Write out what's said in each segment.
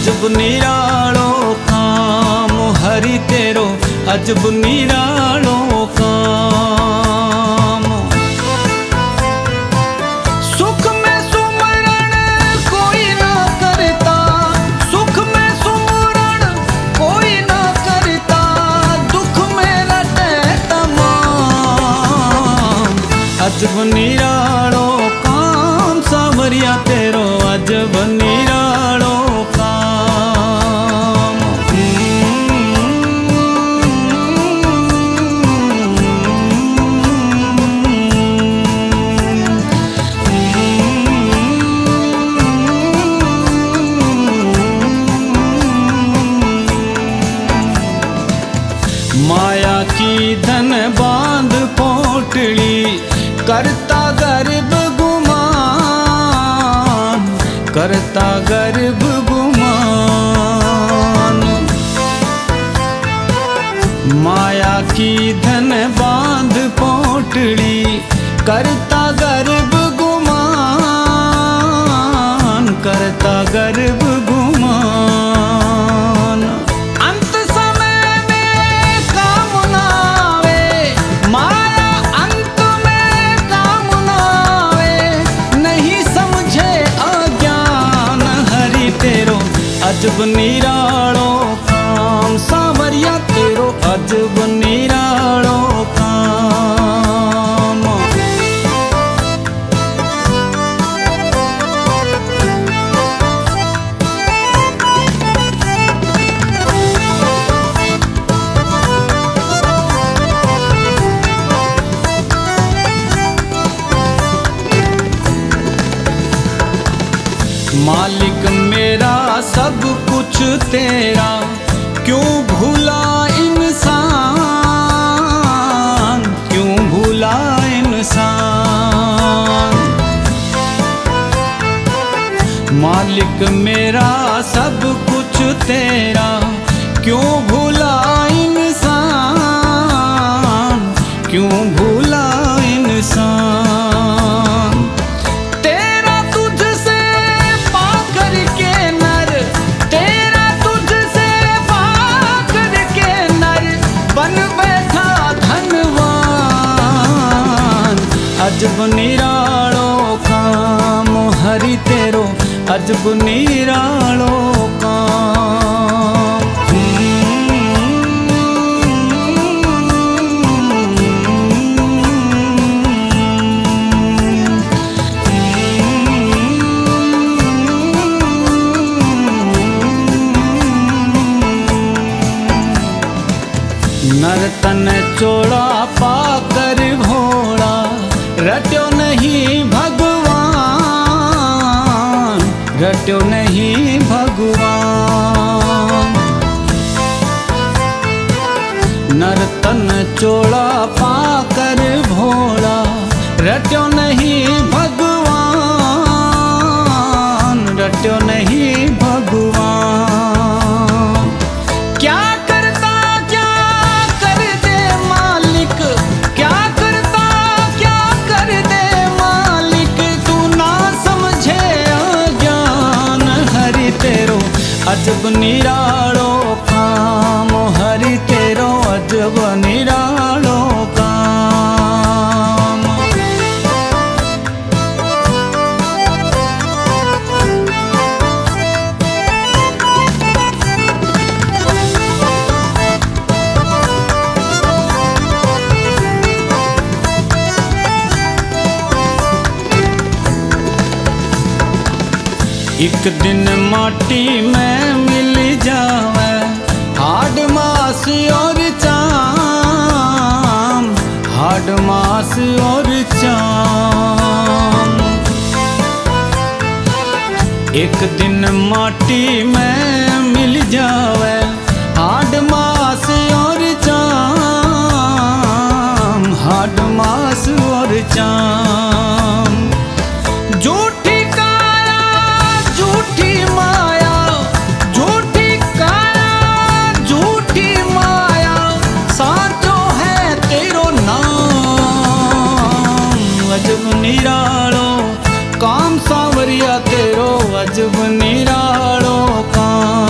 अजब निरालो काम हरि तेरो अजब निरालो काम। सुख में सुमरण कोई ना करता, सुख में सुमरण कोई ना करता, दुख में रटे तमाम। अजब निरालो काम सावरिया तेरो अजब निरालो काम। माया की धन बांध पोटली करता गर्भ गुमान, करता गर्भ गुमान। माया की धन बांध पोटली करता गर्भ गुमान, करता गर्भ गुमान। अंत समय में काम ना आवे, माया अंत में काम ना आवे, नहीं समझे अज्ञान हरि तेरो अजब निरालो काम सावरिया तेरो अजब निरालो काम। मालिक मेरा सब कुछ तेरा क्यों भूला इंसान, क्यों भूला इंसान। मालिक मेरा सब कुछ तेरा क्यों भूला इंसान, क्यों भूला इंसान। तेरा तुझसे पाकर के नर, तेरा तुझसे पाकर के नर बन बैठा धनवान। अजब निरालो काम हरि तेरो अजब निरालो काम। नर्तन चोड़ा पाकर भोला रट्यो नहीं भगवान, रट्यो नहीं भगवान। नर्तन चोड़ा पाकर भोला रट्यो नहीं भगवान, रट्यो नहीं भगवान। क्या करता क्या कर दे मालिक, क्या करता क्या कर दे मालिक, तू ना समझे अज्ञान हरि तेरो अजब निरालो काम हरि तेरो अजब निरालो काम। एक दिन माटी में मिल जावे हाड मास और चाम, हाड मास और चाम। एक दिन माटी में मिल जावे हाड मास और चाम, हाड मास और चाम। झूठी काया झूठी माया, झूठी काया झूठी माया, साचो है तेरो नाम। अजब निरालो काम सावरिया तेरो अजब निरालो काम।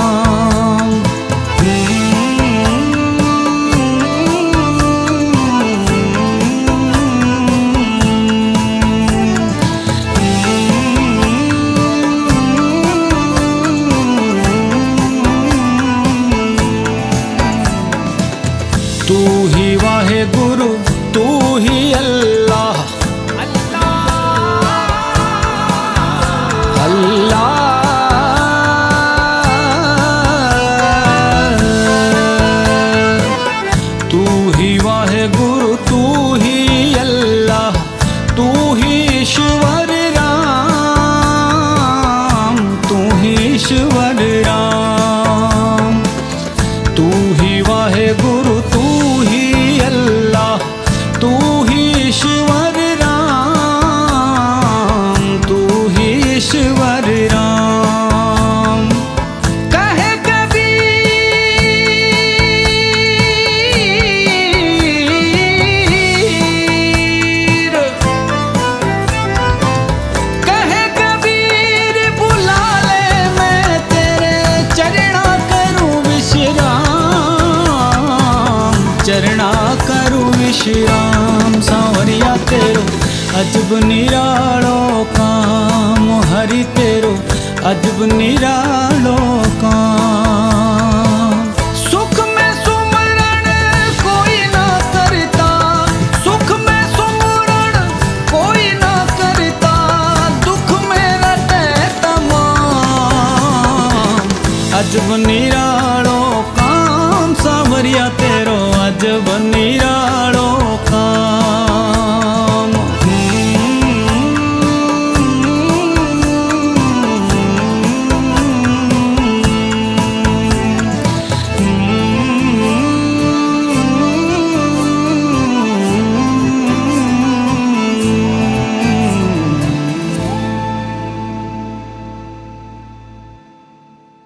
अजब निरालो काम हरि तेरो, अजब निरालो काम। सुख में सुमरण कोई ना करता, सुख में सुमरण कोई ना करता, दुख में रटे तमाम। अजब निरालो काम सांवरिया तेरो, अजब निरालो काम।